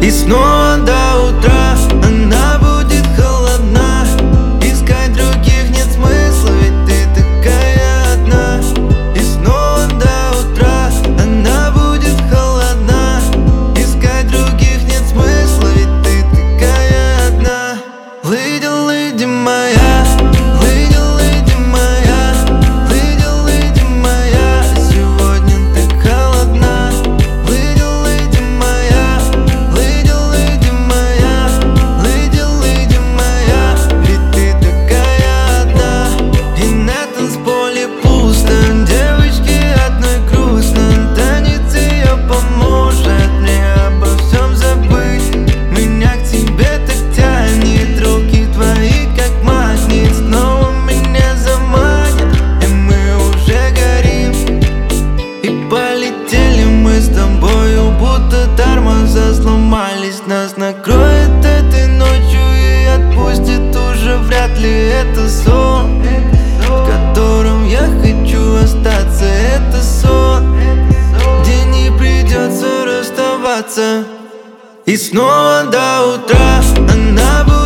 И снова до утра она будет холодна. Искать других нет смысла, ведь ты такая одна. И снова до утра она будет холодна. Искать других нет смысла, ведь ты такая одна. Леди, леди моя, леди, леди моя, леди, леди моя, сегодня ты холодна. Леди, леди моя, леди, леди моя, леди, леди моя, ведь ты такая одна. И на танцполе пусто, девочке одной грустно. Танец ее поможет мне обо всем забыть. Меня к тебе так тянет, руки твои как магнит. Снова меня заманят, и мы уже горим. И полетели мы с тобою, будто тормоза сломались. Нас накроет этой ночью и отпустит уже вряд ли. Это сон, в котором я хочу остаться. Это сон, где не придется расставаться. И снова до утра она будет